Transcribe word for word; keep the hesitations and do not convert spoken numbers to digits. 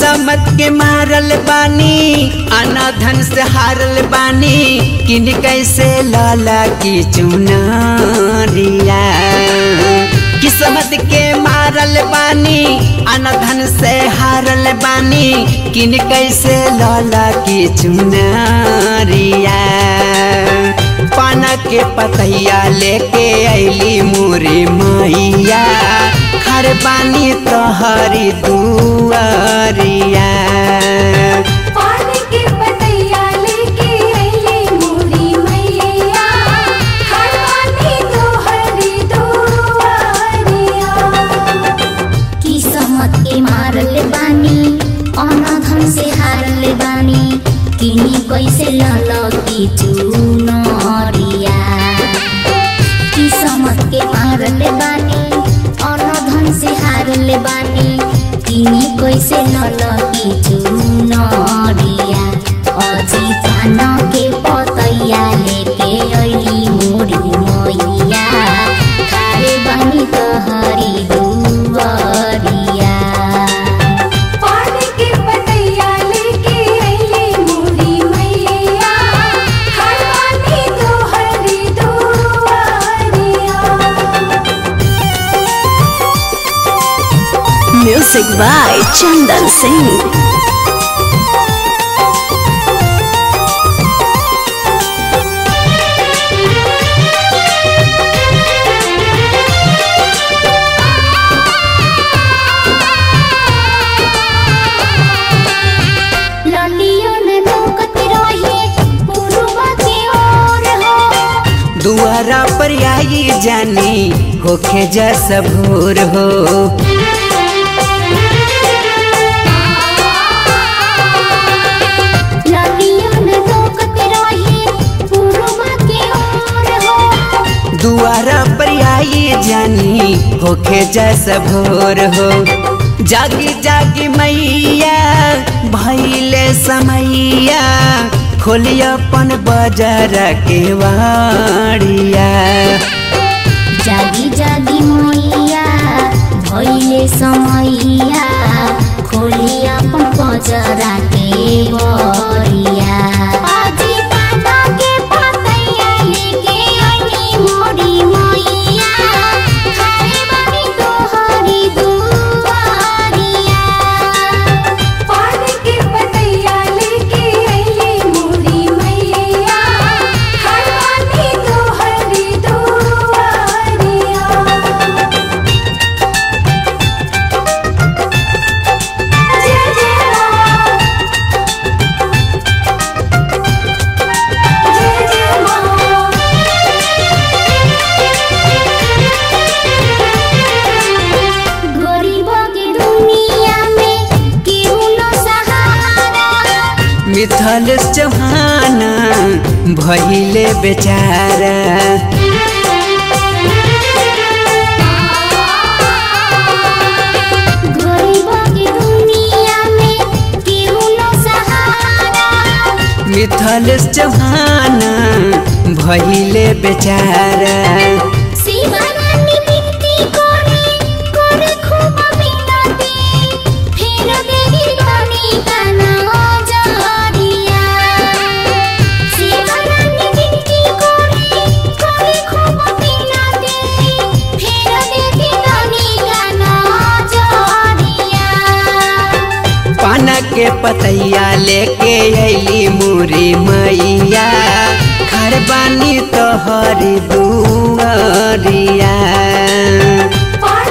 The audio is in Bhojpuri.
किस्मत के मारल बानी अनाधन से हारल बानी किन कैसे लाला की चुनारिया। किस्मत के मारल बानी अनाधन से हारल बानी किन कैसे लाला की चुनारिया। पाना के पतैया लेके अली मोरे मैया खर बानी तोहरी दुआरिया। पानी के पतैया लेके अइली मोरी मैया खर बानी तोहरी दुआरिया। किस्मत के मारल बानी अनाधन से हारल बानी किनी कैसे ललकी चुनरिया। किस्मत के मारल बानी अनाधन से हारल बानी किनी कैसे ललकी चुनरिया। अजी पान के पतैया लेके अइली मोरी मैया खारे बानी तोहरी दुआरिया। पानी के पतैया लेके अइली मोरी मैया खर बानी तोहरी दुआरिया। Music by Chandan Singh. दुआरा पर आई जानी होखे जैसा भोर हो। दुआरा पर आई जानी होखे जैसा भोर हो। जागी जागी मैया भइले समैया खोली अपन बाजार के वाड़िया। जागी जागी मैया भइले समैया खोली अपन बाजार के वाड़िया। अजी पान के पतैया लेके अइली मोरी मैया खारे बानी तोहरी दुआरिया। पानी के पतैया लेके अइली मोरी मैया खर बानी तोहरी दुआरिया। जय जय माँ, जय जय माँ। गरीबों की दुनिया में केहू न सहारा। मिथल चौहाना भइले बेचारा। गरीबों की दुनिया में केहू न सहारा। मिथल चौहाना भइले बेचारा। शिवरानी बिनती करे करे खूब मिनती फेर देही रानी का नजरिया। शिवरानी बिनती करे करे खूब मिनती फेर देही रानी का नजरिया। पाना के पतैया लेके अइली मोरी मैया खर बानी तोहरी दुआरिया।